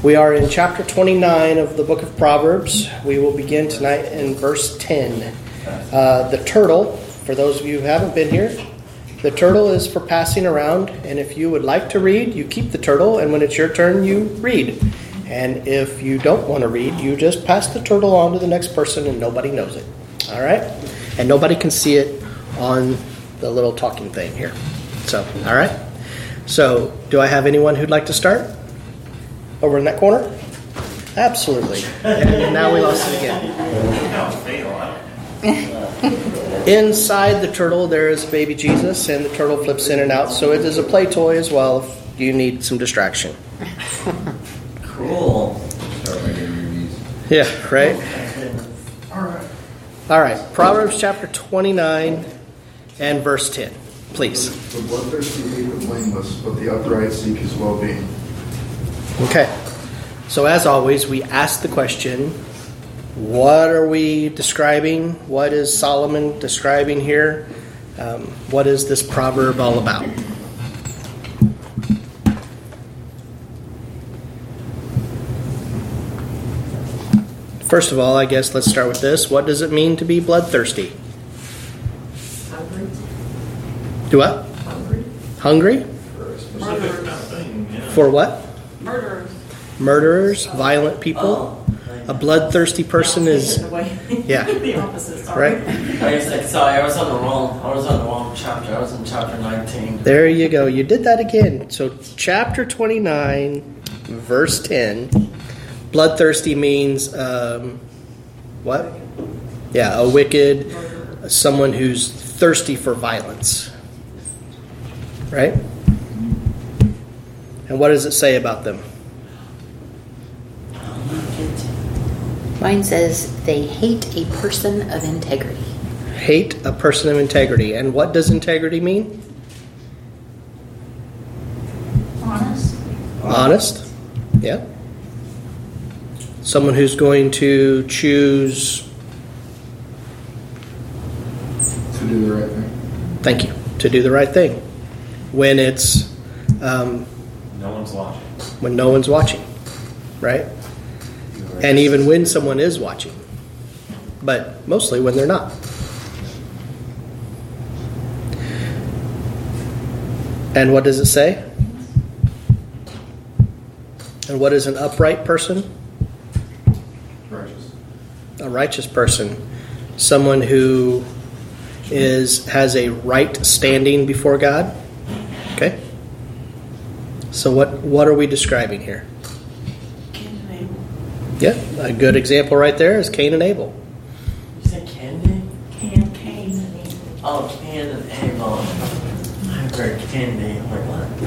We are in chapter 29 of the book of Proverbs. We will begin tonight in verse 10. The turtle, for those of you who haven't been here, the turtle is for passing around, and if you would like to read, you keep the turtle, and when it's your turn, you read. And if you don't want to read, you just pass the turtle on to the next person, and nobody knows it. All right? And nobody can see it on the little talking thing here. So, all right? So, do I have anyone who'd like to start? Over in that corner? Absolutely. And now we lost it again. Inside the turtle, there is baby Jesus, and the turtle flips in and out. So it is a play toy as well if you need some distraction. Cool. Yeah, right? All right. Proverbs chapter 29 and verse 10. Please. The bloodthirsty hate the blameless, but the upright seek his well-being. Okay. So as always, we ask the question, what are we describing? What is Solomon describing here? What is this proverb all about? First of all, I guess let's start with this. What does it mean to be bloodthirsty? Hungry. Do what? Hungry. Hungry? For what? Murderers. Murderers, violent people. A bloodthirsty person is, yeah, the opposite. Sorry. right? I was on the wrong chapter. I was in chapter 19. There you go. You did that again. So chapter 29, verse 10. Bloodthirsty means, what? Yeah, a wicked, someone who's thirsty for violence. Right? And what does it say about them? Mine says they hate a person of integrity. Hate a person of integrity. And what does integrity mean? Honest. Honest. Yeah. Someone who's going to choose... To do the right thing. Thank you. To do the right thing. When it's... No one's watching. when no one's watching. Right? And even when someone is watching. But mostly when they're not. And what does it say? And what is an upright person? Righteous. A righteous person. Someone who has a right standing before God. Okay? So what are we describing here? Yeah, a good example right there is Cain and Abel. You said candy? Cain and Abel. Oh, Cain and Abel. I heard candy. I'm like, what?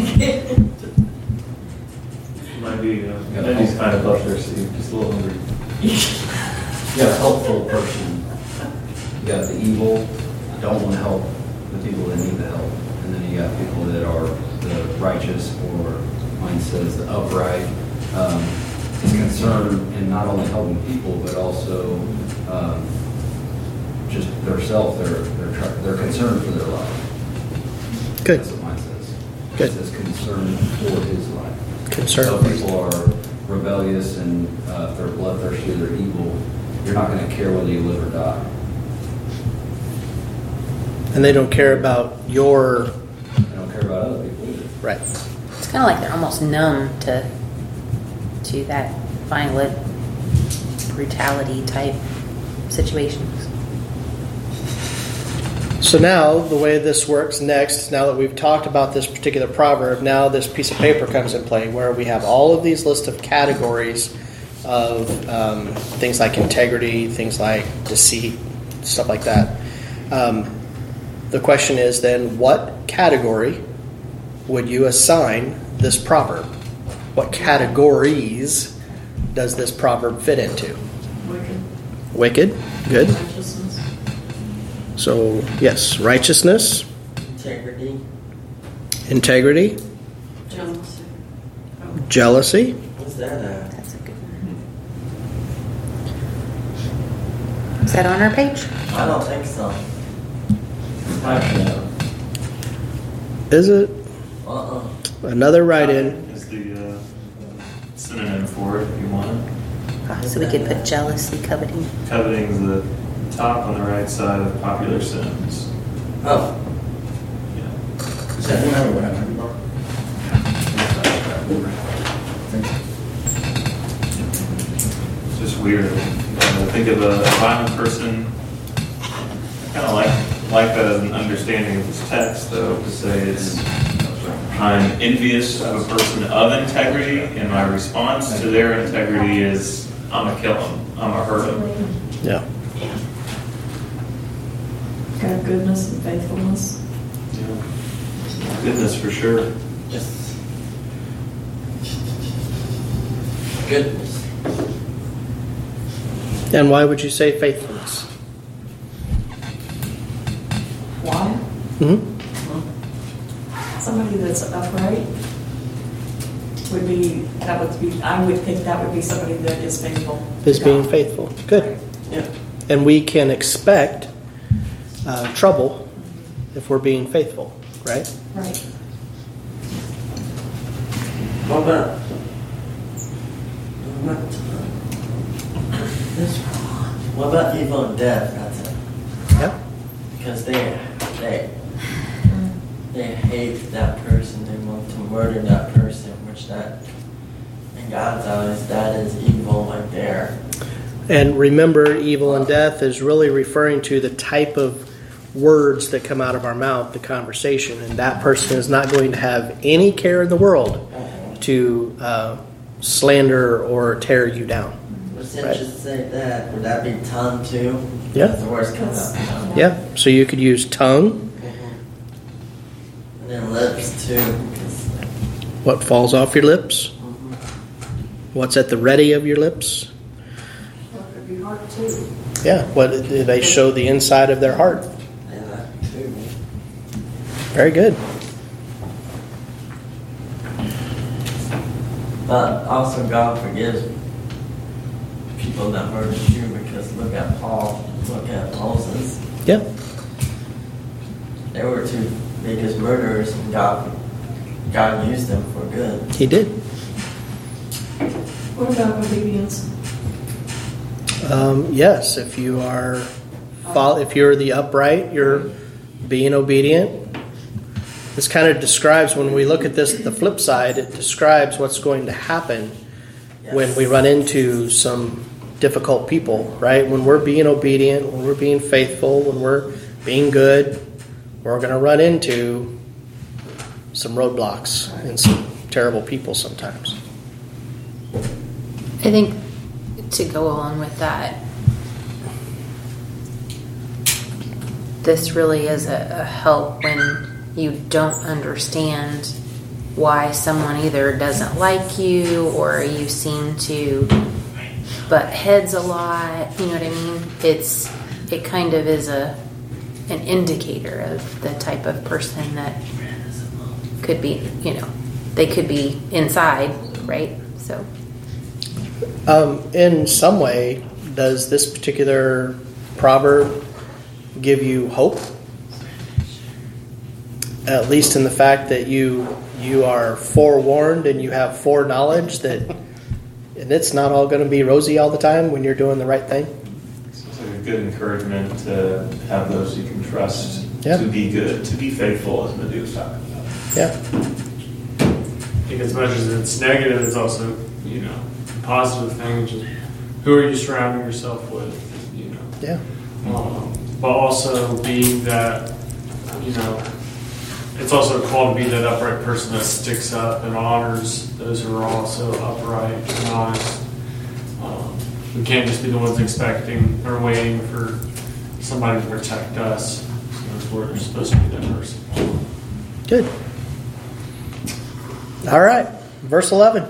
Might be, he's kind of bloodthirsty, just a little hungry. You got a helpful person. You got the evil, don't want to help the people that need the help. And then you got people that are the righteous, or mine says the upright. Is concerned in not only helping people, but also just themselves. They're concerned for their life. Good. That's what mine says. Good. It says concerned for his life. Concern. So if people are rebellious and if they're bloodthirsty, they're evil, you're not going to care whether you live or die. And they don't care about your... They don't care about other people either. Right. It's kind of like they're almost numb to that violent brutality type situations. So now, the way this works next, now that we've talked about this particular proverb, now this piece of paper comes in play where we have all of these lists of categories of things like integrity, things like deceit, stuff like that. The question is then, what category would you assign this proverb? What categories does this proverb fit into? Wicked. Wicked, good. Righteousness. So, yes, righteousness, integrity, Jealousy. Oh. jealousy. What's that at? That's a good one. Is that on our page? I don't think so. Is it? Uh-uh. Another write-in. Is the synonym for it if you want. So we could put jealousy, coveting. Coveting's the top on the right side of popular sins. Oh, Yeah. Is that what happened, Mark? It's just weird. Think of a violent person. Kind of like that as an understanding of this text, though, to say it's I'm envious of a person of integrity, and my response to their integrity is I'm gonna kill them, I'm gonna hurt them. Yeah. Got goodness and faithfulness. Goodness for sure. just goodness. And why would you say faithfulness? Why? Hmm. Somebody that's upright would be, I would think that would be somebody that is faithful. Is to being God. faithful. Good. Yeah. And we can expect trouble if we're being faithful, right? Right. What about this? What about evil and death? That's it. Yeah. Because they hate that person. They want to murder that person, which that in God's eyes that is evil right there. And remember, evil and death is really referring to the type of words that come out of our mouth, the conversation, and that person is not going to have any care in the world to slander or tear you down. What's Right. interesting that would that be tongue too? Yeah. The worst comes out. Tongue. Yeah. So you could use tongue, And then lips too. Because, what falls off your lips, what's at the ready of your lips. That could be hard too. Yeah. What they show the inside of their heart. yeah, that too. Very good. But also God forgives people that murdered you, because look at Paul, look at Moses. Yeah. They were two biggest murderers, and God used them for good. He did. What about obedience? Yes, if you are, if you're the upright, you're being obedient. This kind of describes, when we look at this, the flip side, it describes what's going to happen when we run into some difficult people, right? When we're being obedient, when we're being faithful, when we're being good, we're going to run into some roadblocks and some terrible people sometimes. I think to go along with that, this really is a help when you don't understand why someone either doesn't like you or you seem to butt heads a lot. You know what I mean? It kind of is an indicator of the type of person that could be, they could be inside, right? So In some way, does this particular proverb give you hope? At least in the fact that you are forewarned and you have foreknowledge that, and it's not all going to be rosy all the time when you're doing the right thing. Sounds like a good encouragement to have those you can trust Yeah. to be good, to be faithful, as Madhu was talking about. Yeah, I think as much as it's negative, it's also, positive thing. Just who are you surrounding yourself with, yeah, but also being that, it's also a call to be that upright person that sticks up and honors those who are also upright and honest. We can't just be the ones expecting or waiting for somebody to protect us. So we're supposed to be that person. good. All right, verse 11.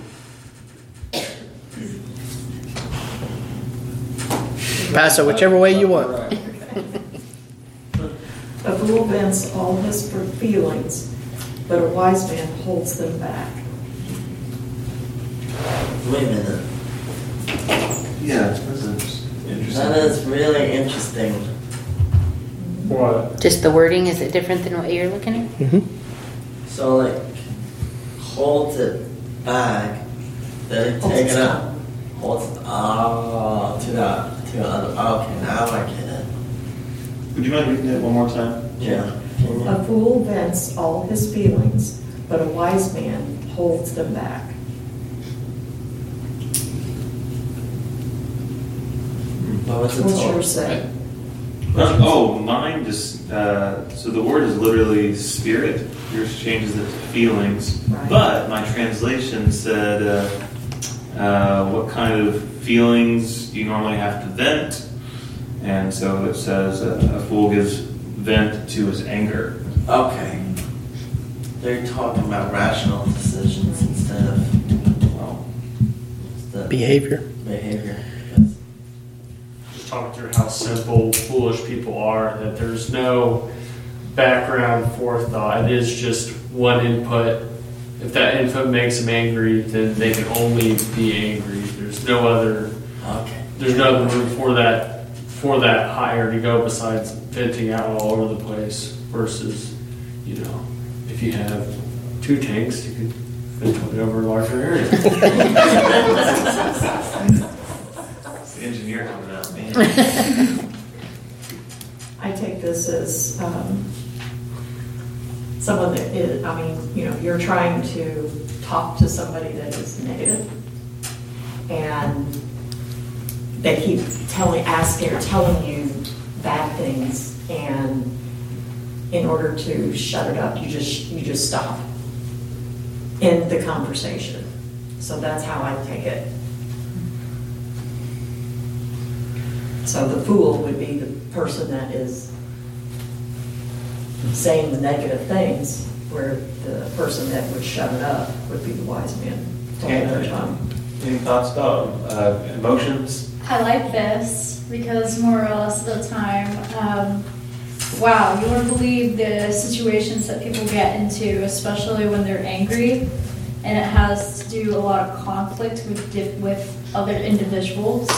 Pass it whichever way you want. A fool vents all his feelings, but a wise man holds them back. Wait a minute. Yeah, that's interesting. That is really interesting. What? just the wording, is it different than what you're looking at? Mm-hmm. So holds it back. They Holds take its it up. tongue. Holds it to the other. Okay, now I get it. Would you mind reading it one more time? Yeah. A fool vents all his feelings, but a wise man holds them back. What was it What's told? yours say? Mine just, so the word is literally spirit. Yours changes it to feelings. Right. But my translation said, what kind of feelings do you normally have to vent? And so it says, a fool gives vent to his anger. Okay. They're talking about rational decisions instead of, well, the Behavior. behavior. Just talk through how simple, foolish people are, that there's no background forethought. It is just one input. If that input makes them angry, then they can only be angry. There's no other room for that higher to go besides venting out all over the place versus, if you have 2 tanks, you can vent over a larger area. It's the engineer coming out, man. I take this as someone that is, you're trying to talk to somebody that is negative, and they keep telling you bad things, and in order to shut it up, you just stop in the conversation. So that's how I take it. So the fool would be the person that is saying the negative things, where the person that would shut it up would be the wise man. Holding their tongue. Any thoughts about emotions? I like this because more or less of the time, wow, you won't believe the situations that people get into, especially when they're angry, and it has to do a lot of conflict with other individuals.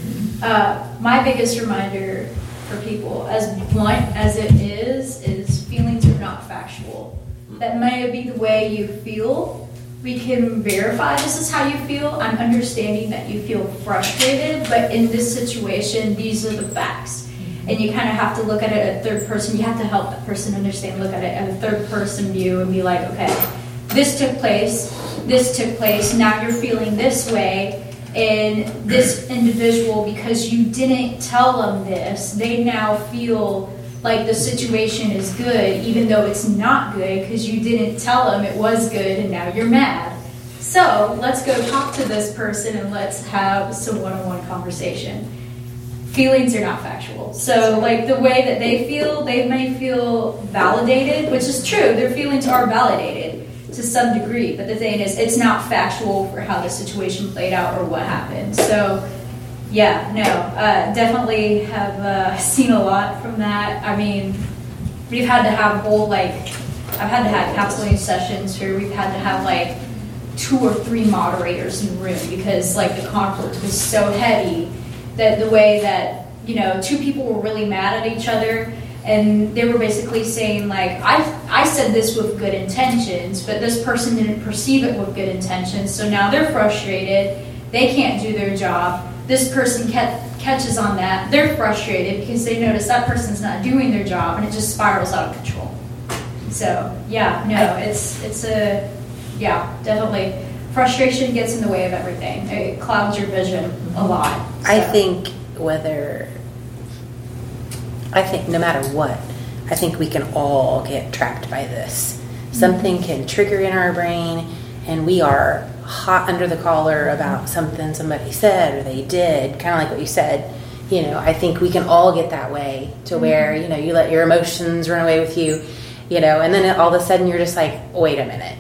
My biggest reminder for people, as blunt as it is feelings are not factual. That may be the way you feel. We can verify this is how you feel. I'm understanding that you feel frustrated, but in this situation, these are the facts. And you kind of have to look at it at third person. You have to help that person understand, look at it at a third person view and be like, okay, this took place, now you're feeling this way, and this individual, because you didn't tell them this, they now feel like the situation is good, even though it's not good, because you didn't tell them it was good, and now you're mad. So let's go talk to this person and let's have some one-on-one conversation. Feelings are not factual. So like the way that they feel, they may feel validated, which is true. Their feelings are validated to some degree, but the thing is, it's not factual for how the situation played out or what happened. So yeah, no, definitely have seen a lot from that. I mean, we've had to have I've had to have counseling sessions where we've had to have 2 or 3 moderators in the room because the conflict was so heavy that the way that, 2 people were really mad at each other, and they were basically saying I said this with good intentions, but this person didn't perceive it with good intentions, so now they're frustrated, they can't do their job. This person catches on that, they're frustrated because they notice that person's not doing their job, and it just spirals out of control. So definitely frustration gets in the way of everything. It clouds your vision a lot. So. I think no matter what, I think we can all get trapped by this. Something can trigger in our brain, and we are hot under the collar about something somebody said or they did, kind of like what you said. I think we can all get that way to where, you let your emotions run away with you, and then all of a sudden you're just like, wait a minute.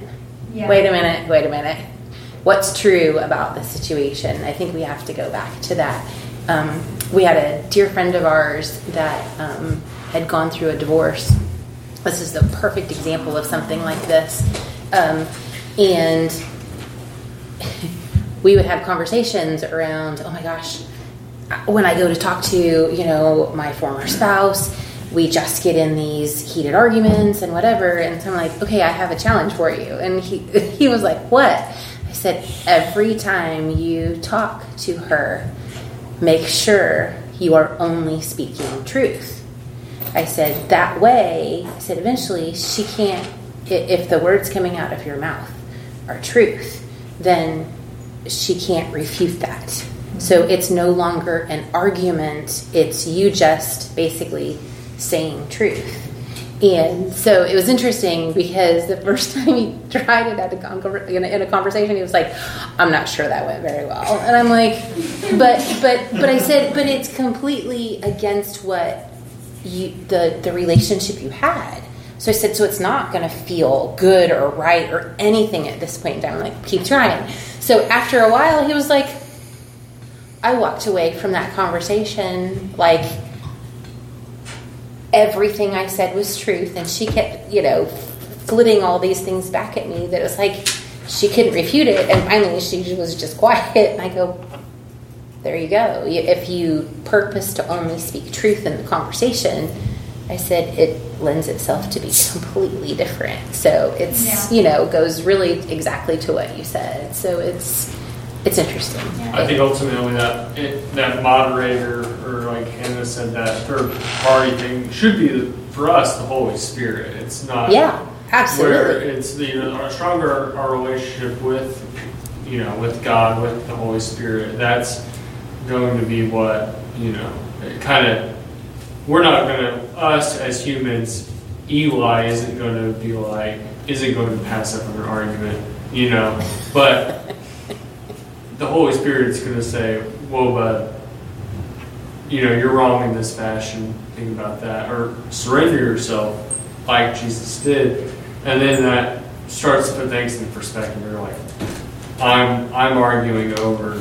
What's true about the situation? I think we have to go back to that. We had a dear friend of ours that had gone through a divorce. This is the perfect example of something like this. And we would have conversations around, oh my gosh, when I go to talk to, my former spouse, we just get in these heated arguments and whatever. And so I'm like, okay, I have a challenge for you. And he was like, what? I said, every time you talk to her, make sure you are only speaking truth. I said, that way, I said, eventually she can't, if the words coming out of your mouth are truth, then she can't refute that. So it's no longer an argument, it's you just basically saying truth. And so it was interesting because the first time he tried it in a conversation, he was like, I'm not sure that went very well. And I'm like, but I said, but it's completely against what the relationship you had. So I said, so it's not going to feel good or right or anything at this point in time. I'm like, keep trying. So after a while, he was like, I walked away from that conversation like everything I said was truth, and she kept, flitting all these things back at me that it was like she couldn't refute it, and finally she was just quiet, and I go, there you go. If you purpose to only speak truth in the conversation, I said, it lends itself to be completely different. So it's, goes really exactly to what you said. So it's interesting. I think ultimately that moderator, or like Hannah said, that third party thing should be, for us, the Holy Spirit. It's not. Yeah, absolutely. Where it's our stronger our relationship with, with God, with the Holy Spirit. That's going to be what, we're not going to, us as humans, Eli isn't going to pass up an argument, but the Holy Spirit's going to say, whoa, bud, you're wrong in this fashion, think about that, or surrender yourself like Jesus did, and then that starts to put things in perspective. You're like, I'm arguing over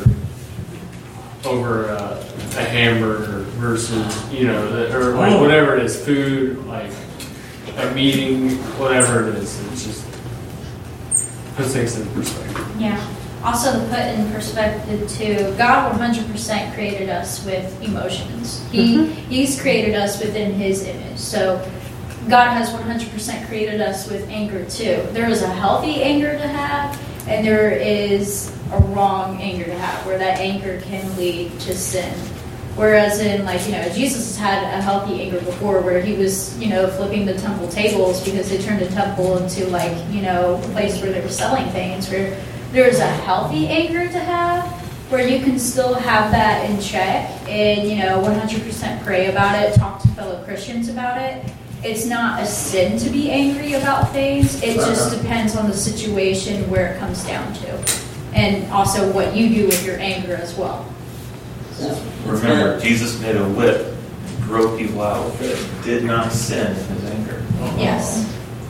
a hamburger versus, or like whatever it is, food, like a meeting, whatever it is. It just puts things in perspective. Yeah. Also, to put in perspective too, God 100% created us with emotions. He's created us within His image. So God has 100% created us with anger too. There is a healthy anger to have, and there is a wrong anger to have, where that anger can lead to sin. Whereas in, Jesus had a healthy anger before, where he was, flipping the temple tables because they turned the temple into a place where they were selling things, where there's a healthy anger to have, where you can still have that in check and, 100% pray about it, talk to fellow Christians about it. It's not a sin to be angry about things. It just depends on the situation where it comes down to. And also what you do with your anger as well. Remember, Jesus made a whip, drove people out with it, did not sin in his anger. Yes.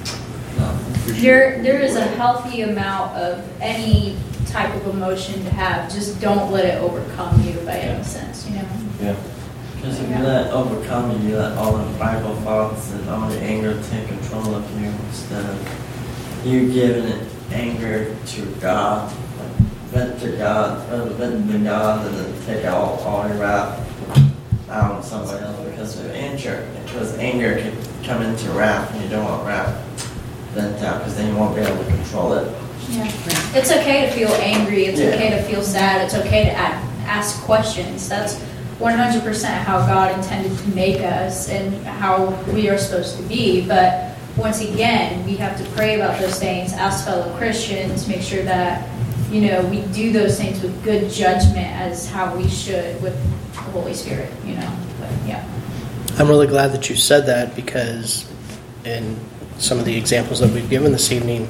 There is a healthy amount of any type of emotion to have. Just don't let it overcome you by any sense, Yeah. Because if you let it overcome you, you let all the Bible thoughts and all the anger take control of you instead of you giving it anger to God. Vent to God, vent to God, and then take out all your wrath out on somebody else. Because with anger can come into wrath, and you don't want wrath vent out, because then you won't be able to control it. Yeah. It's okay to feel angry. It's okay to feel sad. It's okay to ask questions. That's 100% how God intended to make us and how we are supposed to be. But once again, we have to pray about those things, ask fellow Christians, make sure that we do those things with good judgment as how we should with the Holy Spirit. But yeah. I'm really glad that you said that, because in some of the examples that we've given this evening,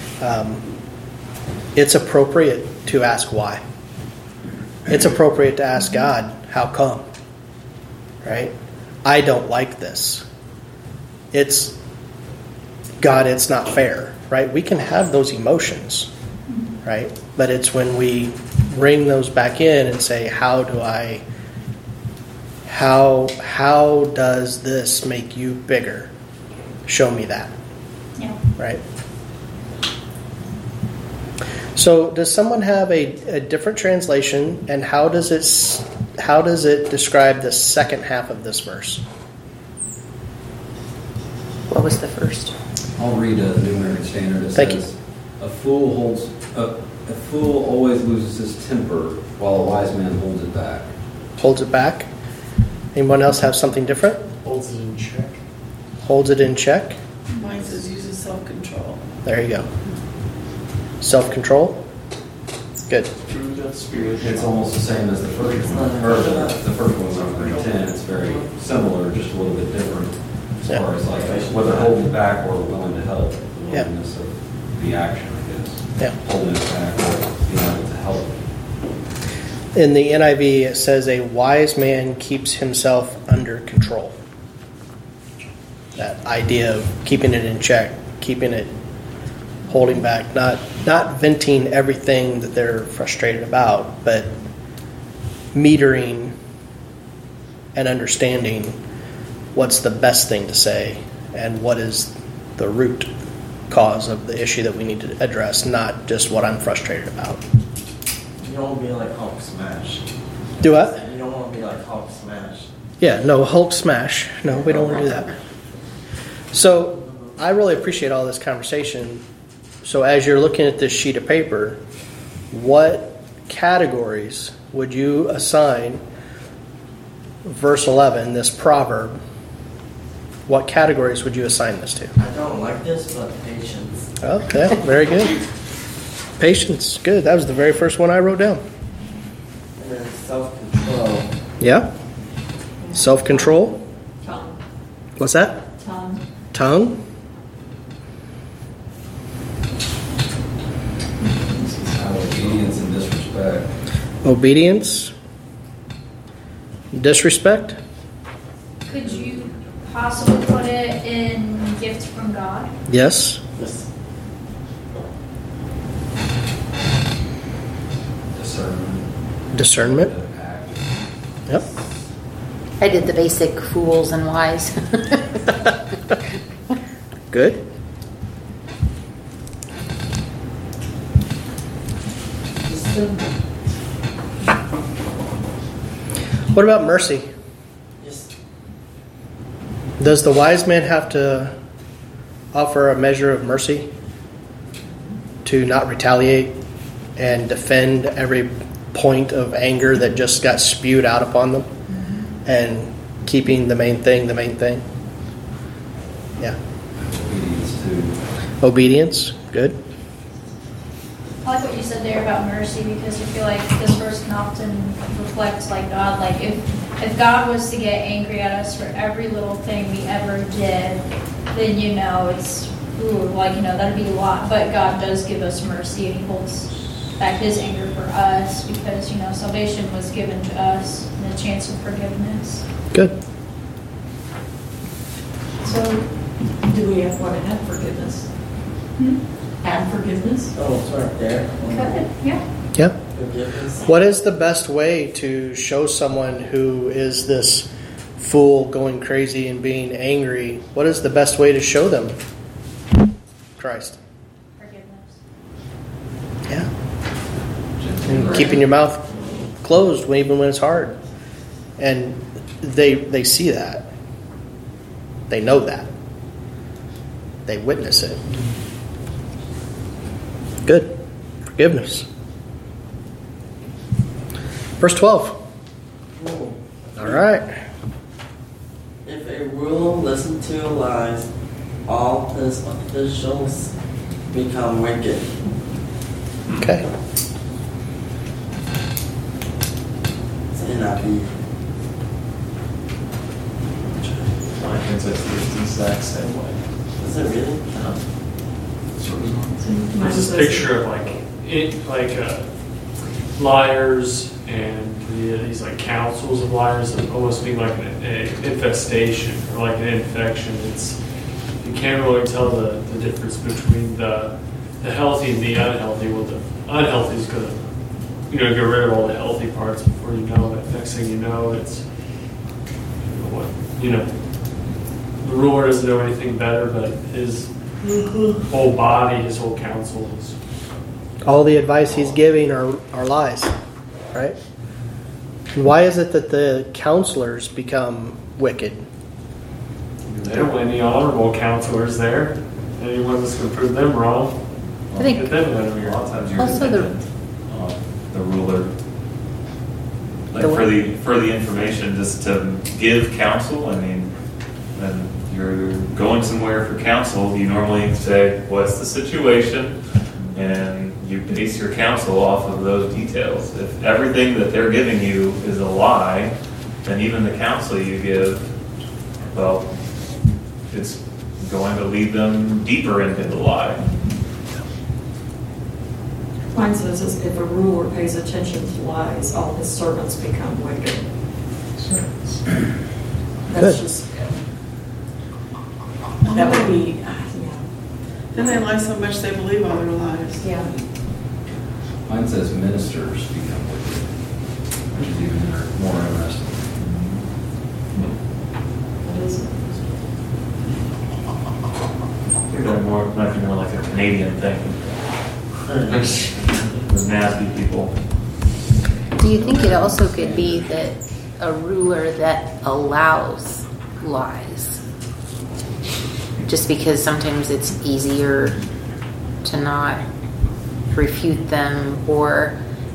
it's appropriate to ask why. It's appropriate to ask God, how come? Right? I don't like this. It's, God, it's not fair. Right? We can have those emotions. Right? But it's when we bring those back in and say, how does this make you bigger? Show me that. Yeah. Right? So does someone have a different translation, and how does it describe the second half of this verse? What was the first? I'll read the New American Standard. It Thank says, A fool A fool always loses his temper, while a wise man holds it back. Holds it back. Anyone else have something different? Holds it in check. Holds it in check. Mine says uses self-control. There you go. Self-control. Good. Through that spirit. It's almost the same as the first one. Or the first one's on 310. It's very similar, just a little bit different as Yeah. far as like whether holding it back or willing to help. The Yeah. willingness of the action, I guess. Yeah. Holding it back or being able to help. In the NIV, it says a wise man keeps himself under control. That idea of keeping it in check, keeping it, holding back, not venting everything that they're frustrated about, but metering and understanding what's the best thing to say and what is the root cause of the issue that we need to address, not just what I'm frustrated about. You don't want to be like Hulk Smash. Do what? You don't want to be like Hulk Smash. Yeah, no, Hulk smash. No, we don't want to do that. So, I really appreciate all this conversation. So, as you're looking at this sheet of paper, what categories would you assign verse 11, this proverb? What categories would you assign this to? I don't like this, but patience. Okay, very good. Patience, good. That was the very first one I wrote down. And then self-control. Yeah. Self-control. Tongue. What's that? Tongue. Tongue. Obedience and disrespect. Obedience. Disrespect. Could you possibly put it in gift from God? Yes. Yes. Discernment. Discernment. Act. Yep. I did the basic fools and wise. Good. What about mercy? Yes. Does the wise man have to offer a measure of mercy to not retaliate and defend every point of anger that just got spewed out upon them, and keeping the main thing the main thing? Yeah. Obedience too. Obedience. Good. I like what you said there about mercy, because I feel like this verse can often reflect like God. Like if God was to get angry at us for every little thing we ever did, then it's that'd be a lot. But God does give us mercy, and He holds back His anger for us, because salvation was given to us and a chance of forgiveness. Good. So, do we want to add forgiveness? Add forgiveness? Oh, it's right there. Good, yeah. Yeah. Forgiveness. What is the best way to show someone who is this fool going crazy and being angry? What is the best way to show them Christ? Forgiveness. Yeah. And keeping your mouth closed even when it's hard. And they see that. They know that. They witness it. Good. Forgiveness. Verse 12. Ooh. All right. If a ruler listens to lies, all his officials become wicked. Okay. It's NIV. I think that's the exact same way. Is it really? There's this picture of liars and these like councils of liars that almost being like an infestation or like an infection. You can't really tell the difference between the healthy and the unhealthy. Well, the unhealthy is going to get rid of all the healthy parts before you know it. Next thing you know, it's the ruler doesn't know anything better, but his whole body, his whole counsel is. All the advice he's giving are lies, right? And why is it that the counselors become wicked? They don't want any honorable counselors there. Anyone that's going to prove them wrong. I think It definitely, a lot of times you're also dependent on the ruler. Like The what? for the information, just to give counsel, I mean, when you're going somewhere for counsel, you normally say, what's the situation? And you base your counsel off of those details. If everything that they're giving you is a lie, then even the counsel you give, well, it's going to lead them deeper into the lie. Mine says, if a ruler pays attention to lies, all his servants become wicked. That's Good. just, that would be, Then they lie so much they believe all their lies. yeah. Mine says ministers become wicked, which is even more interesting. What is it? You're doing more, might be more like a Canadian thing. Those nasty people. Do you think it also could be that a ruler that allows lies? Just because sometimes it's easier to not refute them or,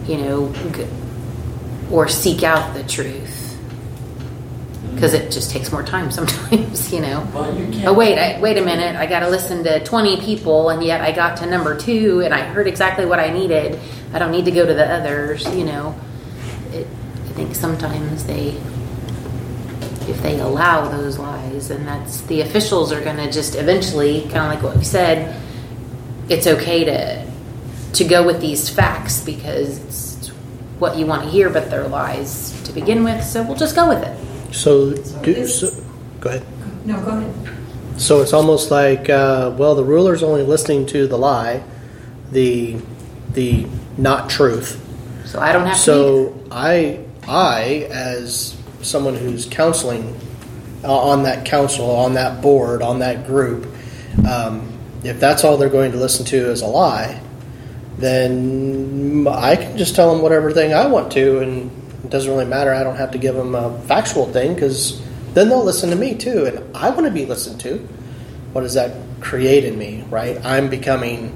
or seek out the truth. Because it just takes more time sometimes, Well, you can't. Oh, wait a minute. I got to listen to 20 people, and yet I got to number 2, and I heard exactly what I needed. I don't need to go to the others, I think sometimes if they allow those lies, and that's the officials are going to just eventually, kind of like what we said, it's okay to go with these facts because it's what you want to hear, but they're lies to begin with, so we'll just go with it. So, is- go ahead. No, go ahead. So it's almost like, the ruler's only listening to the lie, the not truth. So I don't have to So I, as someone who's counseling on that council, on that board, on that group, if that's all they're going to listen to is a lie, then I can just tell them whatever thing I want to, and it doesn't really matter. I don't have to give them a factual thing because then they'll listen to me too, and I want to be listened to. What does that create in me, right? I'm becoming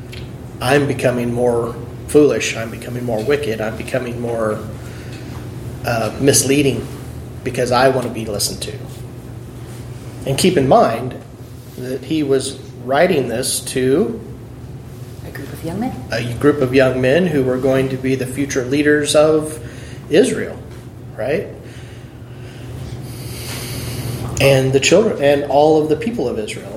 more foolish. I'm becoming more wicked. I'm becoming more misleading because I want to be listened to. And keep in mind that he was writing this to a group of young men. a group of young men who were going to be the future leaders of Israel, right? And the children and all of the people of Israel.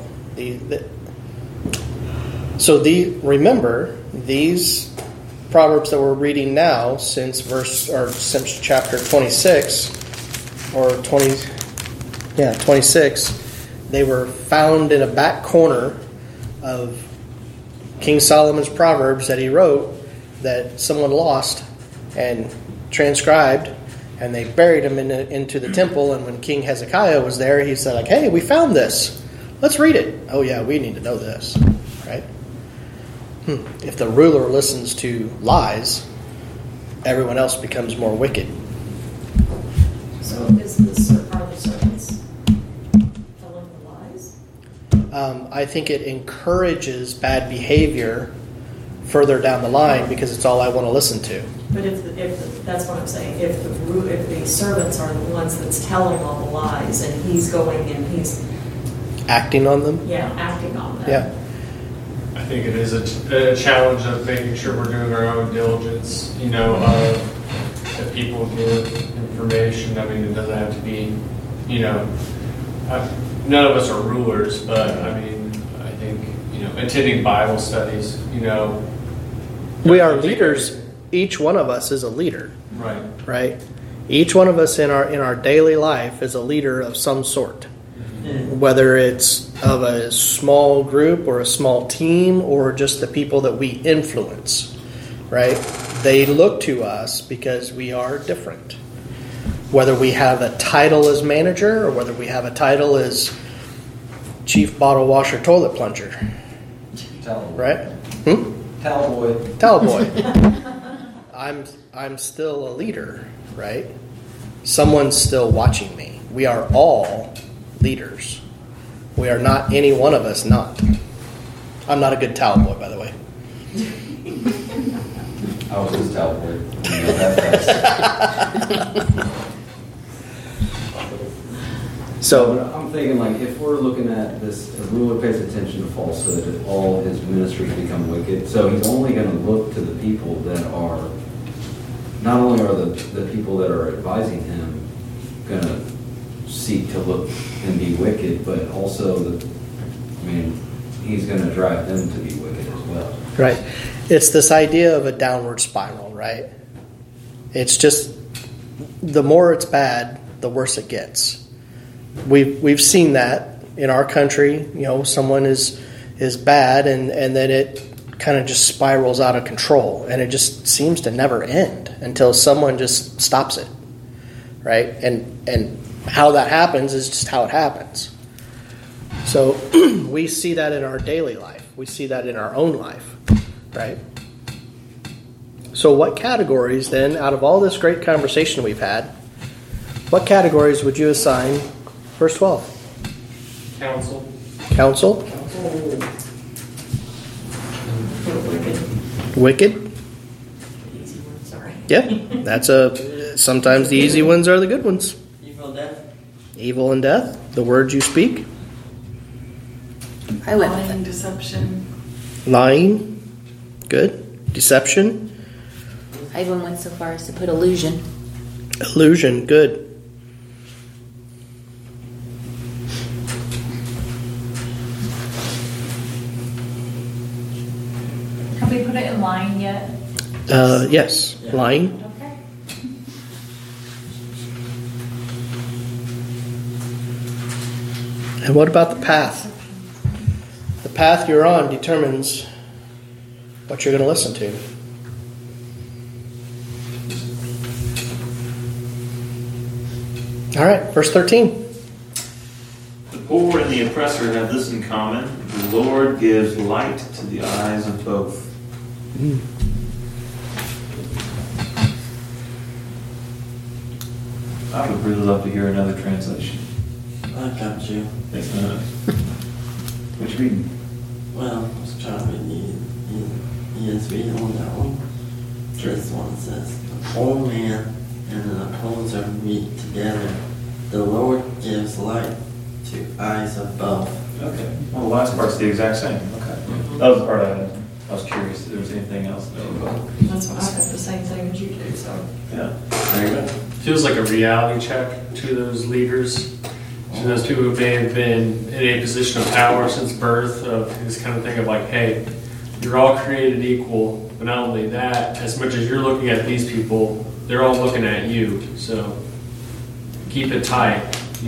Remember these Proverbs that we're reading now since chapter 26 or 26, they were found in a back corner of King Solomon's Proverbs that he wrote that someone lost and transcribed, and they buried them into the temple. And when King Hezekiah was there, he said, like, hey, we found this. Let's read it. Oh, yeah, we need to know this, right? If the ruler listens to lies, everyone else becomes more wicked. So are the servants telling the lies? I think it encourages bad behavior further down the line because it's all I want to listen to. But that's what I'm saying. If the servants are the ones that's telling all the lies, and he's going and he's Acting on them? acting on them. Yeah. I think it is a challenge of making sure we're doing our own diligence, that people give information. I mean, it doesn't have to be, none of us are rulers, but I mean, I think, attending Bible studies, We are leaders. Each one of us is a leader, Right. right? Each one of us in our daily life is a leader of some sort. Whether it's of a small group or a small team or just the people that we influence, right? They look to us because we are different. Whether we have a title as manager or whether we have a title as chief bottle washer toilet plunger, Towel. right? Towel boy. Towel boy. I'm still a leader, right? Someone's still watching me. We are all leaders. We are not any one of us not. I'm not a good towel boy, by the way. I was just teleported. That So, I'm thinking, like, if we're looking at this, if the ruler pays attention to falsehood, all his ministries become wicked. So he's only going to look to the people that are, not only are the people that are advising him going to seek to look and be wicked, but also, he's going to drive them to be wicked as well. right. It's this idea of a downward spiral, right? It's just, the more it's bad, the worse it gets. We've seen that in our country. Someone is bad, and then it kind of just spirals out of control, and it just seems to never end until someone just stops it, right? And how that happens is just how it happens. So we see that in our daily life. We see that in our own life, right? So what categories then, out of all this great conversation we've had, what categories would you assign verse 12? Counsel. Counsel? Wicked? Easy one, sorry. Yeah, sometimes the easy ones are the good ones. Evil, death. Evil and death, the words you speak. I went with Lying, it. deception. Lying, good. Deception, I even went so far as to put illusion. illusion, good. Have we put it in line yet? Yes, lying. Okay. And what about the path? The path you're on determines what you're going to listen to. All right, verse 13. The poor and the oppressor have this in common. The Lord gives light to the eyes of both. I would really love to hear another translation. I got you. Thanks, man. What you reading? Well, I was trying to read the ESV on that one. This one says, "A poor man and an opposer meet together. The Lord gives light to eyes of both." Okay. Well, the last part's the exact same. Okay. That was the part I was curious if there was anything else there. That's what I got the same thing as you do, so. Yeah. Very good. Feels like a reality check to those leaders, to those people who may have been in a position of power since birth, of this kind of thing of like, hey, you're all created equal, but not only that, as much as you're looking at these people, they're all looking at you. So keep it tight,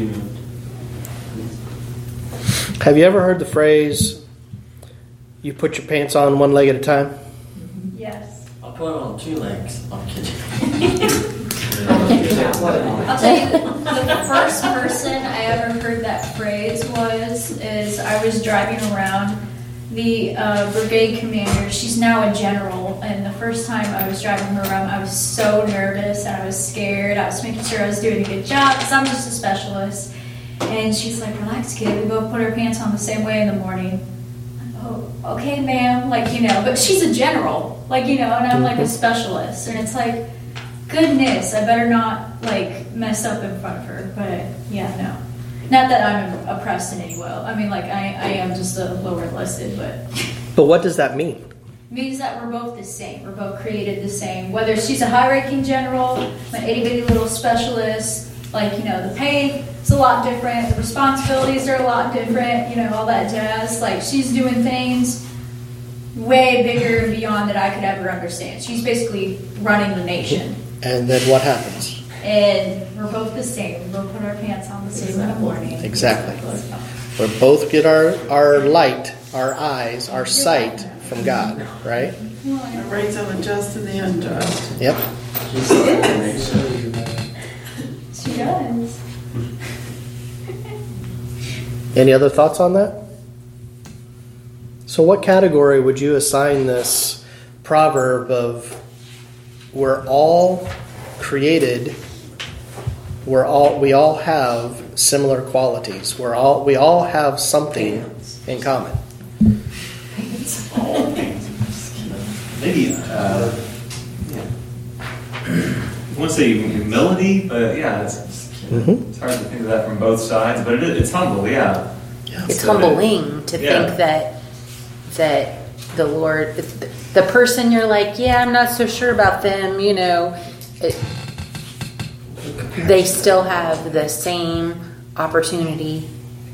Have you ever heard the phrase, you put your pants on one leg at a time? Yes. I'll put it on 2 legs. I'm kidding. I'll tell you, the first person I ever heard that phrase is I was driving around the brigade commander. She's now a general, and the first time I was driving her around, I was so nervous and I was scared. I was making sure I was doing a good job because I'm just a specialist. And she's like, "Relax, kid. We both put our pants on the same way in the morning." Oh, okay, ma'am. But she's a general, and I'm like a specialist, and it's like, goodness, I better not mess up in front of her. But yeah, no, not that I'm oppressed in any way. I mean, I am just a lower enlisted, but But what does that mean? means that we're both the same. We're both created the same. Whether she's a high-ranking general, an itty-bitty little specialist, the pay is a lot different, the responsibilities are a lot different, all that jazz. She's doing things way bigger and beyond that I could ever understand. She's basically running the nation. And then what happens? And we're both the same. We both put our pants on the same in the morning. Exactly. We both get our light, our eyes, our sight from God, right? It rains on the just and the unjust. Yep. She does. Any other thoughts on that? So what category would you assign this proverb of we're all created, we all have similar qualities. We all have something in common. maybe, yeah. I wouldn't say humility, but yeah, it's hard to think of that from both sides, but it's humble, yeah. It's So humbling to yeah. think that the Lord, the person you're like, yeah, I'm not so sure about them, you know, they still have the same opportunity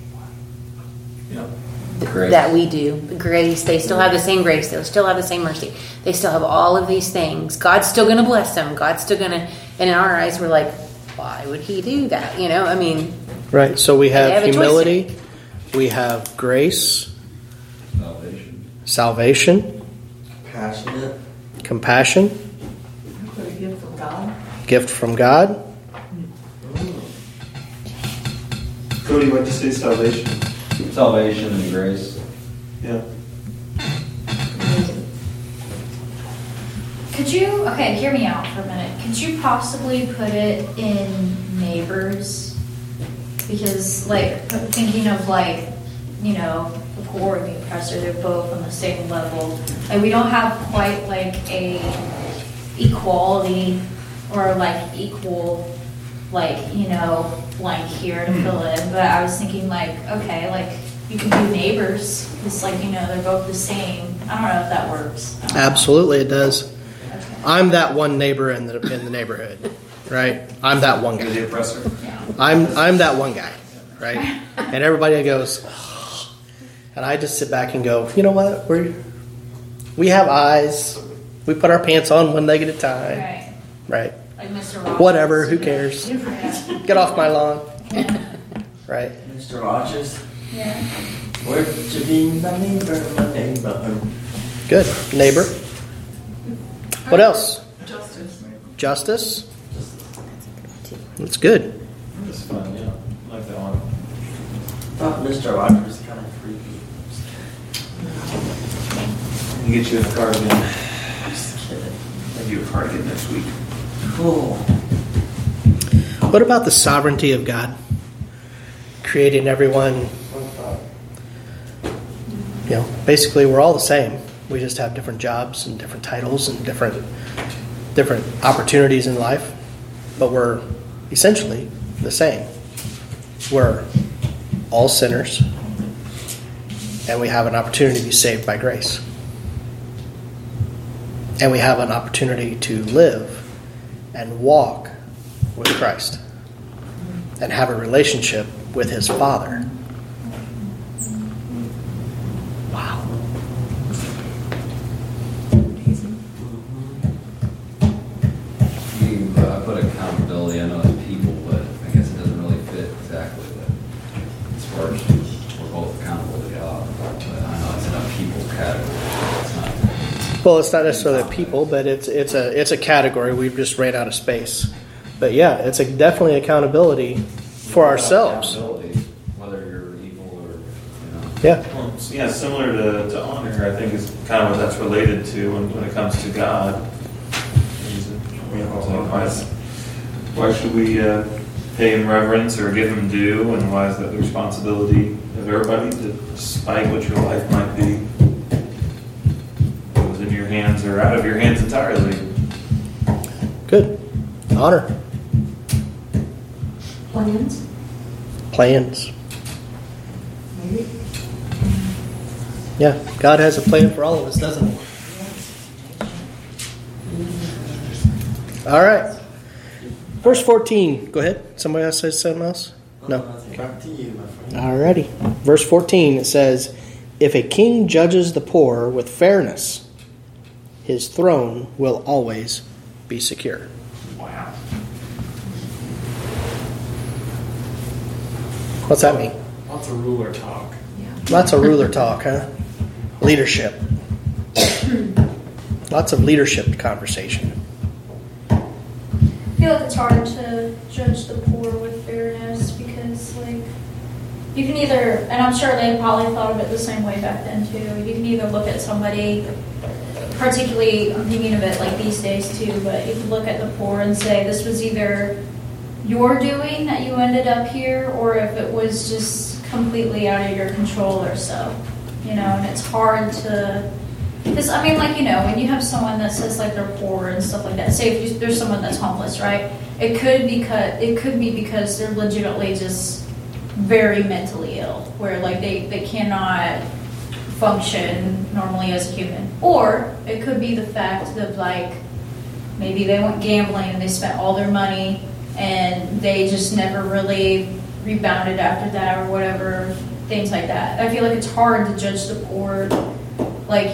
Grace. that we do. Grace, they still have the same grace, they still have the same mercy, they still have all of these things. God's still going to bless them. God's still going to, and in our eyes, we're like, why would He do that? You know, I mean, Right. So we They have have a choice. humility, we have grace, salvation, Passionate. compassion, What a gift from God. gift from God. Cody, what'd you say, salvation? Salvation and grace. Yeah. Could you, okay, hear me out for a minute. Could you possibly put it in neighbors? Because, like, thinking of, like, you know, the poor and the oppressor, they're both on the same level. Like, we don't have quite, like, a equality or, like, equal, like, you know, blank here to fill in. But I was thinking, like, okay, like, you can do neighbors. It's like, you know, they're both the same. I don't know if that works. I don't know. Absolutely, it does. Okay. I'm that one neighbor in the neighborhood, right? I'm that one You're guy. the oppressor. Yeah. I'm that one guy, right? And everybody goes, "Ugh." And I just sit back and go, you know what? We have eyes. We put our pants on one leg at a time, Right. right? Like Mr. Rogers. Whatever, who cares? Yeah. Get off my lawn, right? Mr. Rogers. Yeah. Where to be my neighbor. Good neighbor. What else? Justice. Justice. That's good. It's fun, yeah. I like that one. Thought Mr. Rogers was kind of freaky. I'll get you a cardigan. Just kidding. I'll give you a cardigan next week. Cool. What about the sovereignty of God? Creating everyone, you know, basically we're all the same. We just have different jobs and different titles and different opportunities in life, but we're essentially the same. We're all sinners, and we have an opportunity to be saved by grace. And we have an opportunity to live and walk with Christ and have a relationship with His Father. Wow. I put accountability, I know it's people, but I guess it doesn't really fit exactly. But as far as we're both accountable to God, but I know it's in a people category. It's not. Well, it's not necessarily people, but it's a category. We've just ran out of space. But yeah, it's definitely accountability for ourselves. Accountability, whether you're evil or, you know. Yeah. Well, yeah, similar to honor, I think is kind of what that's related to when it comes to God. Why should we pay Him reverence or give Him due, and why is that the responsibility of everybody, despite what your life might be? It was in your hands or out of your hands entirely. Good. Honor. Plans? Plans. Maybe. Yeah. God has a plan for all of us, doesn't He? All right. Verse 14. Go ahead. Somebody else say something else? No. Back to you, my friend. Alrighty. Verse 14, it says, "If a king judges the poor with fairness, his throne will always be secure." Wow. What's that mean? Lots of ruler talk. Lots of ruler talk, huh? Leadership. Lots of leadership conversation. I feel like it's hard to judge the poor with fairness because, like, you can either, and I'm sure they probably thought of it the same way back then too, you can either look at somebody, particularly, I'm thinking of it like these days too, but you can look at the poor and say this was either your doing that you ended up here, or if it was just completely out of your control or so, you know, and it's hard to Because, I mean, like, when you have someone that says, like, they're poor and stuff like that, say if there's someone that's homeless, right? It could be because they're legitimately just very mentally ill, where, like, they cannot function normally as a human. Or it could be the fact of, like, maybe they went gambling and they spent all their money and they just never really rebounded after that or whatever, things like that. I feel like it's hard to judge the poor, like,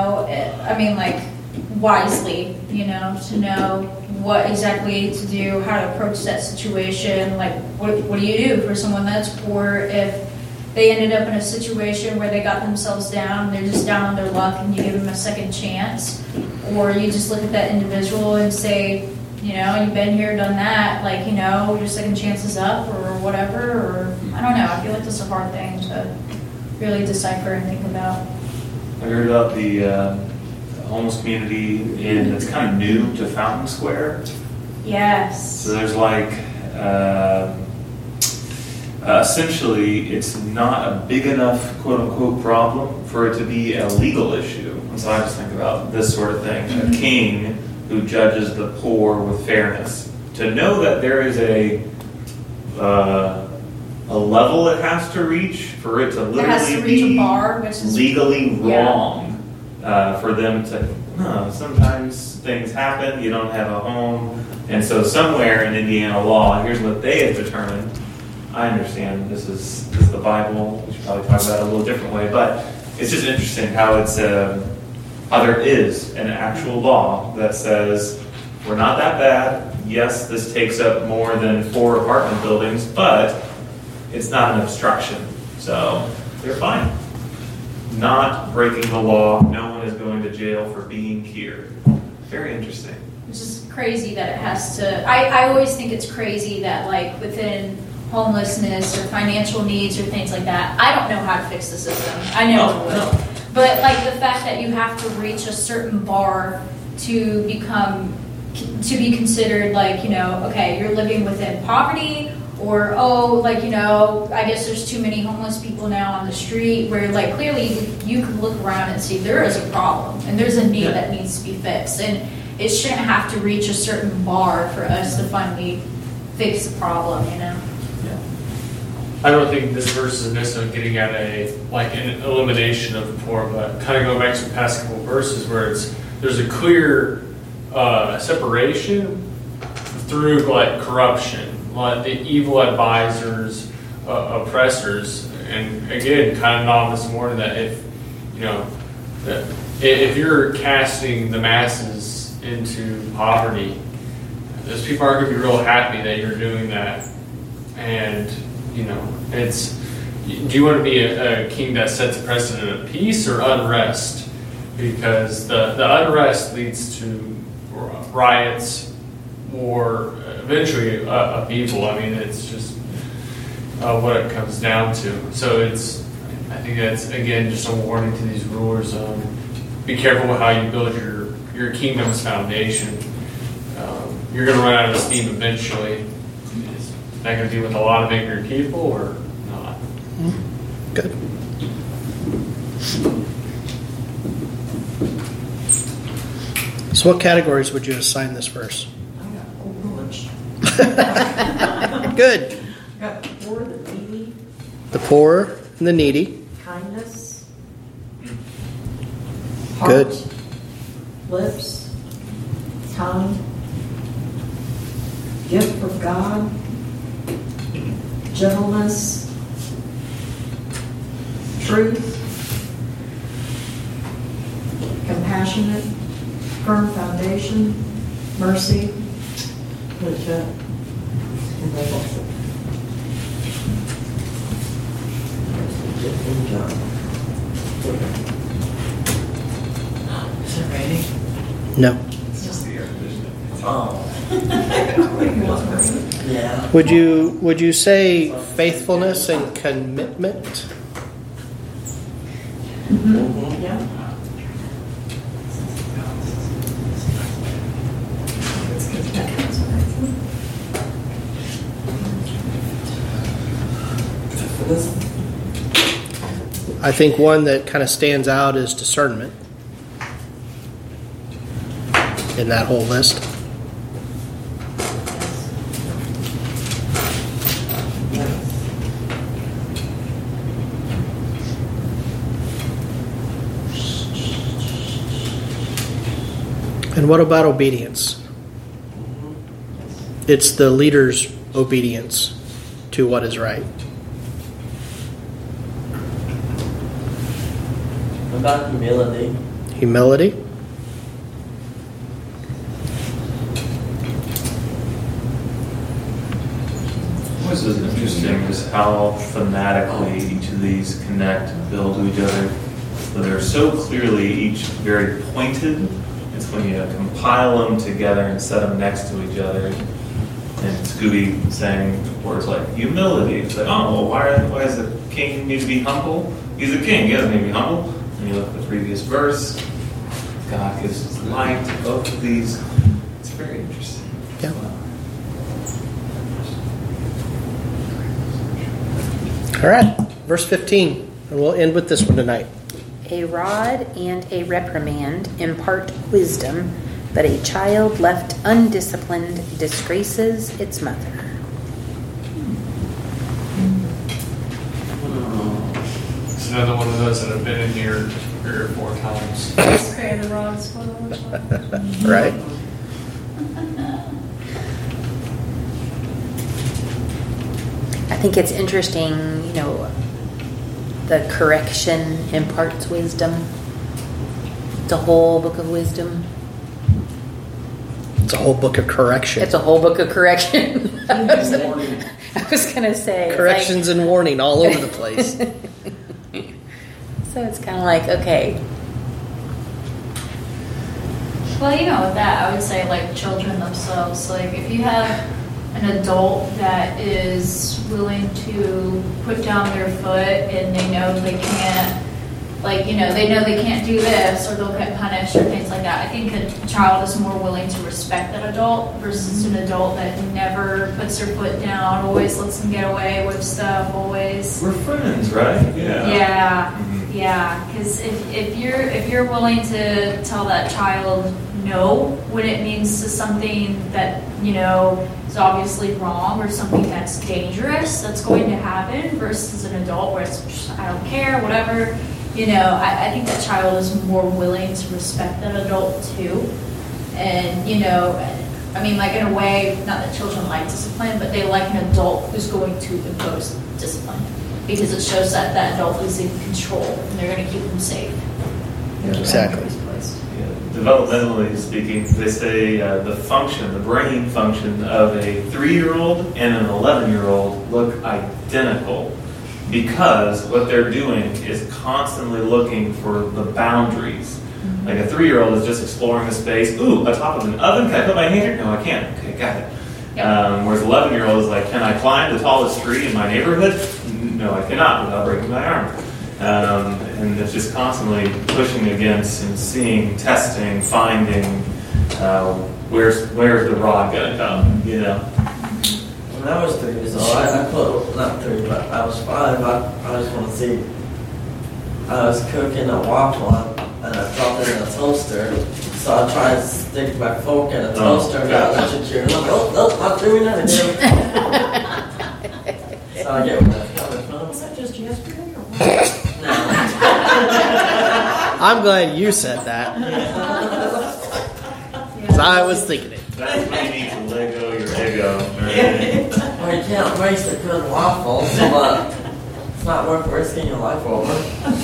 wisely, to know what exactly to do, how to approach that situation. Like, what do you do for someone that's poor if they ended up in a situation where they got themselves down, they're just down on their luck, and you give them a second chance? Or you just look at that individual and say, you've been here, done that, like, your second chance is up or whatever, or I don't know. I feel like that's a hard thing to really decipher and think about. I heard about the homeless community it's kind of new to Fountain Square. Yes. So there's like, essentially, it's not a big enough quote unquote problem for it to be a legal issue. And so I just think about this sort of thing. Mm-hmm. A king who judges the poor with fairness. To know that there is a level it has to reach for it to literally be a bar, which is legally wrong for them to. No, sometimes things happen. You don't have a home, and so somewhere in Indiana law, here's what they have determined. I understand this is the Bible. We should probably talk about it a little different way, but it's just interesting how it's how there is an actual law that says we're not that bad. Yes, this takes up more than 4 apartment buildings, but it's not an obstruction. So they're fine. Not breaking the law. No one is going to jail for being here. Very interesting. It's just crazy that it has to. I always think it's crazy that, like, within homelessness or financial needs or things like that, I don't know how to fix the system. I never will. No. But, like, the fact that you have to reach a certain bar to be considered, like, okay, you're living within poverty, or, I guess there's too many homeless people now on the street, where, like, clearly you can look around and see there is a problem and there's a need that needs to be fixed, and it shouldn't have to reach a certain bar for us to finally fix the problem. I don't think this verse is necessarily getting at an elimination of the poor, but kind of going back to the past couple verses where there's a clear separation through, like, corruption, like the evil advisors, oppressors, and again, kind of novice more that if you're casting the masses into poverty, those people aren't going to be real happy that you're doing that, and do you want to be a king that sets a precedent of peace or unrest? Because the unrest leads to riots, war, eventually upheaval. I mean, it's just what it comes down to. So I think that's, again, just a warning to these rulers. Be careful with how you build your kingdom's foundation. You're going to run out of steam eventually. Is that going to be with a lot of angry people or not? Good. So what categories would you assign this verse? I got a whole bunch. Good. I got the poor, the needy, The poor and the needy. kindness, Good. heart, lips, tongue, gift from God, gentleness, truth, compassionate, firm foundation, mercy, legit. Is it raining? No. It's just the air conditioning. Oh. Yeah. Would you say faithfulness and commitment? Mm-hmm. Yeah. I think one that kind of stands out is discernment. in that whole list. And what about obedience? It's the leader's obedience to what is right. What about humility? Humility. What's interesting is how thematically each of these connect and build to each other. So they're so clearly each very pointed. It's when you compile them together and set them next to each other. And Scooby saying words like humility. It's like, oh, well, why does the king need to be humble? He's a king. He doesn't need to be humble. And you look at the previous verse. God gives us light to both of these. It's very interesting. Yeah. All right, verse 15, and we'll end with this one tonight. A rod and a reprimand impart wisdom, but a child left undisciplined disgraces its mother. It's another one of those that have been in here 3 or 4 times. Okay, the wrong spoiler. Right? I think it's interesting, the correction imparts wisdom. It's a whole book of wisdom. It's a whole book of correction. It's a whole book of correction. I was going to say. Corrections and warning all over the place. So it's kind of like, okay. Well, with that, I would say like children themselves. Like if you have an adult that is willing to put down their foot and they know they can't, they know they can't do this or they'll get punished or things like that. I think a child is more willing to respect that adult versus an adult that never puts their foot down, always lets them get away with stuff, always. We're friends, right? Yeah. Yeah, because if you're willing to tell that child no when it means to something that is obviously wrong or something that's dangerous that's going to happen versus an adult where it's I don't care, whatever. I think that child is more willing to respect that adult too, and in a way, not that children like discipline, but they like an adult who's going to impose discipline. Because it shows that that adult is in control and they're going to keep them safe. Exactly. Developmentally speaking, they say the brain function of a 3-year-old and an 11-year-old look identical because what they're doing is constantly looking for the boundaries. Mm-hmm. Like a 3-year-old is just exploring the space. Ooh, atop of an oven? Can I put my hand here? No, I can't. Okay, got it. Yep. Whereas 11-year-old is like, can I climb the tallest tree in my neighborhood? No, I cannot without breaking my arm. And it's just constantly pushing against and seeing, testing, finding where's the rod going to come, When I was 3 years old, I put, not 3, but I was 5, I just want to see, I was cooking a waffle and I dropped it in a toaster. So I tried to stick my fork in a toaster and got electrocuted. I'm like, oh, not doing that again. So I get where that's coming from. Was that just yesterday or what? No. I'm glad you said that. Because I was thinking it. That's when you need to Lego your ego. Well, you can't waste a good waffle, but it's not worth risking your life over.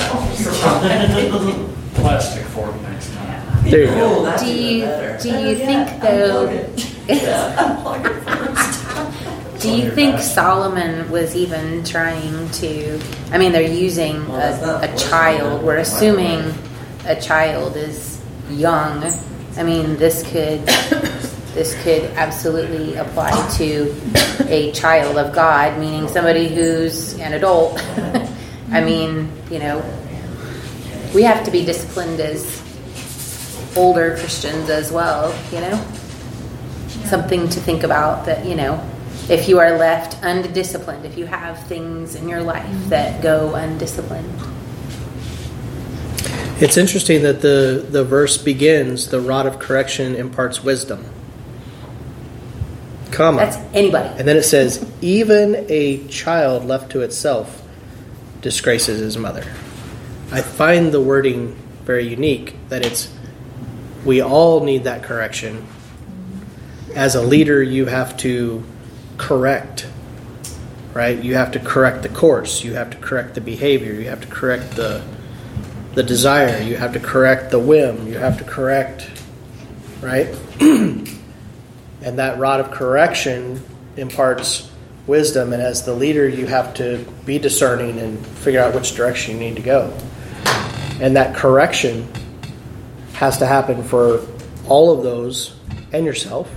Plastic fork next time. There you go. That's Do even you better. think though? Do you think Solomon was even trying to? I mean, they're using a child. We're assuming a child is young. I mean, this could absolutely apply to a child of God, meaning somebody who's an adult. I mean, we have to be disciplined as older Christians as well, Something to think about that, if you are left undisciplined, if you have things in your life that go undisciplined. It's interesting that the verse begins, the rod of correction imparts wisdom, comma. That's anybody. And then it says, even a child left to itself disgraces his mother. I find the wording very unique, that it's, we all need that correction. As a leader, you have to correct, right? You have to correct the course. You have to correct the behavior. You have to correct the desire. You have to correct the whim. You have to correct, right? And that rod of correction imparts wisdom. And as the leader, you have to be discerning and figure out which direction you need to go. And that correction has to happen for all of those and yourself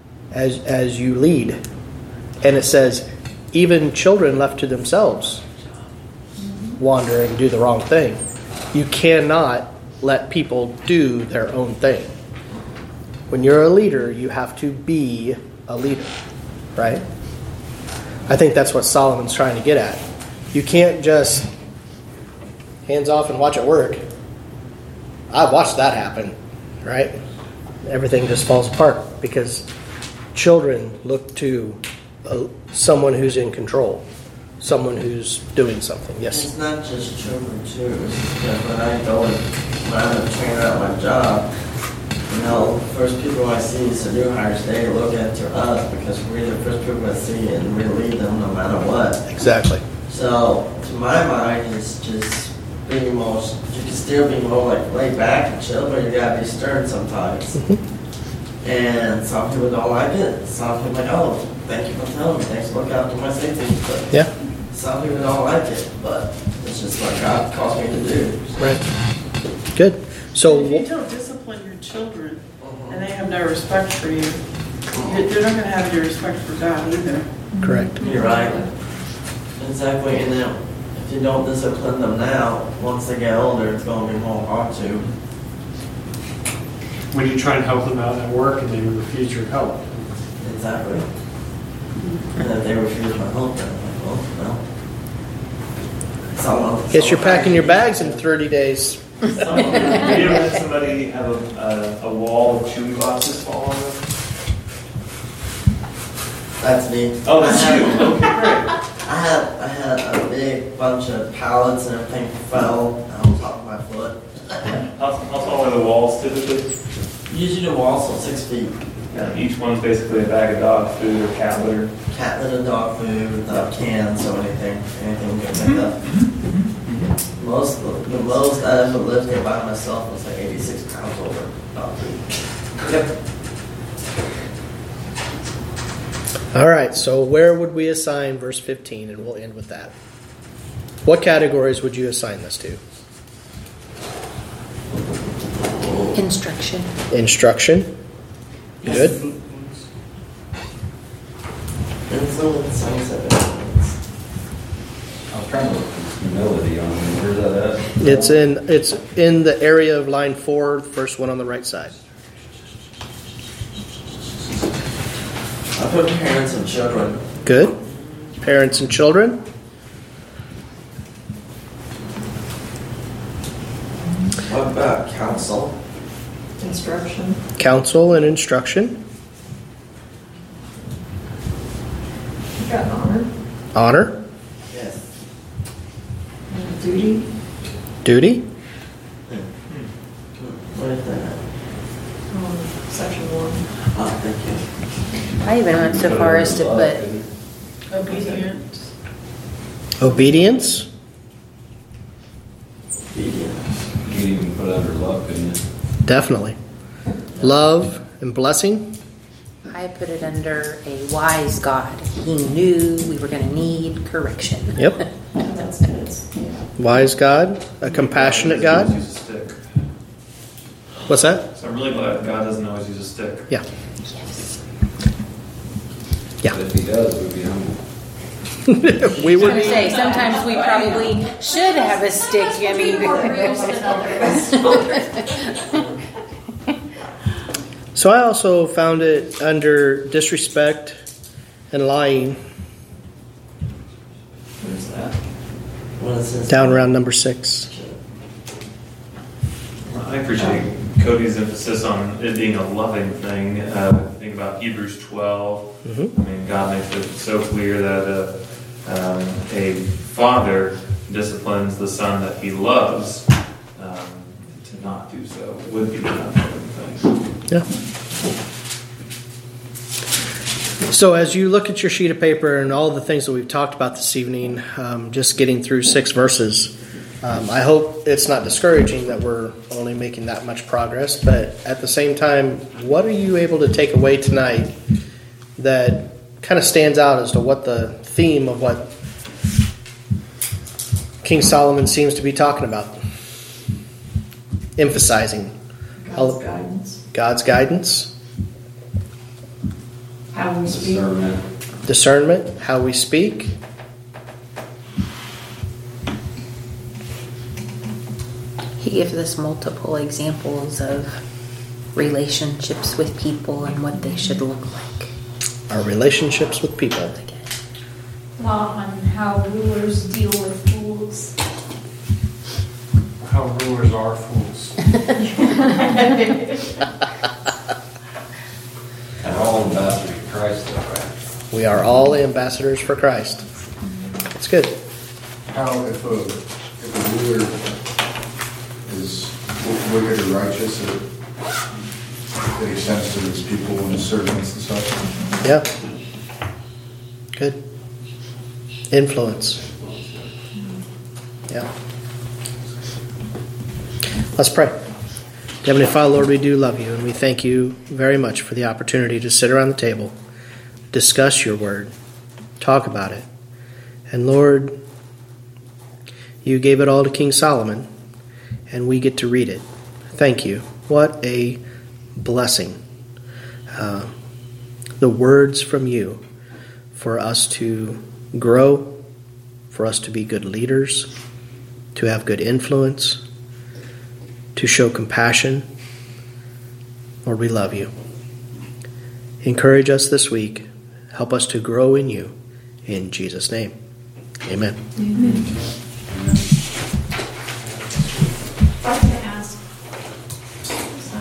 as you lead. And it says, even children left to themselves wander and do the wrong thing. You cannot let people do their own thing. When you're a leader, you have to be a leader, right? I think that's what Solomon's trying to get at. You can't just hands off and watch it work. I've watched that happen, right? Everything just falls apart because children look to someone who's in control, someone who's doing something. Yes? It's not just children, too. It's when I go and when I'm a trainer at my job, first people I see is the new hires, they look at to us because we're the first people I see and we lead them no matter what. Exactly. So, to my mind, it's just being you can still be more like laid back and chill, but you gotta be stern sometimes. Mm-hmm. And some people don't like it. Some people are like, oh, thank you for telling me. Thanks for looking out for my safety. But Yeah. some people don't like it, but it's just what God calls me to do. Right. Good. So If you don't discipline your children and they have no respect for you, they're not going to have your respect for God either. correct. You're right. Exactly. And then if you don't discipline them now, once they get older, it's going to be more hard to. When you try and help them out at work and they refuse your help. Exactly. And if they refuse my help, then I'm like, well. Guess you're packing your bags in 30 days. Have you ever had somebody have a wall of chewing boxes fall on them? That's me. Oh, that's you. Okay, great. I had a big bunch of pallets and everything fell on top of my foot. How tall are the walls typically? Usually the walls are 6 feet. Each one's basically a bag of dog food or cat litter. Cat litter, dog food, cans, or anything you can pick up. The most I ever lifted by myself was like 86 pounds over dog food. Yep. All right, so where would we assign verse 15? And we'll end with that. What categories would you assign this to? Instruction. Instruction. Good. Influence, I said influence. I was trying to look for humility on it. Where's that at? It's in the area of line 4, first one on the right side. I put parents and children. Good. Parents and children. What about counsel? Instruction. Counsel and instruction. You got honor. Honor. Yes. And duty. Duty. What is that? Section 1. Oh, thank you. I even went so far as to put Obedience. Obedience. Obedience. You can even put under love, couldn't you? Definitely. Love and blessing. I put it under a wise God. He knew we were going to need correction. Yep. That's good. Yeah. Wise God. A compassionate God. Use a stick. What's that? So I'm really glad God doesn't always use a stick. Yeah. Yes. Yeah. But if he does, we'd be humble. We I was would going to say, sometimes we probably should have a stick. I mean, So I also found it under disrespect and lying, Where's that? What is this? down around number 6. I appreciate Cody's emphasis on it being a loving thing. Think about Hebrews 12. Mm-hmm. I mean, God makes it so clear that a father disciplines the son that he loves. To not do so would be an unloving thing. Yeah. So as you look at your sheet of paper and all the things that we've talked about this evening, just getting through 6 verses, I hope it's not discouraging that we're only making that much progress, but at the same time, what are you able to take away tonight that kind of stands out as to what the theme of what King Solomon seems to be talking about? Emphasizing God's guidance, God's guidance, how we speak. discernment, how we speak. He gives us multiple examples of relationships with people and what they should look like. Our relationships with people. Law on how rulers deal with fools. How rulers are fools. And all ambassadors of Christ, though, right? We are all ambassadors for Christ. That's good. How, if a ruler is wicked or righteous, it extends to his people and his servants and stuff. Yeah. Good. Influence. Yeah. Let's pray. Heavenly Father, Lord, we do love you, and we thank you very much for the opportunity to sit around the table, discuss your word, talk about it. And Lord, you gave it all to King Solomon, and we get to read it. Thank you. What a blessing. The words from you for us to grow, for us to be good leaders, to have good influence, to show compassion. Lord, we love you. Encourage us this week. Help us to grow in you. In Jesus' name, amen. Amen.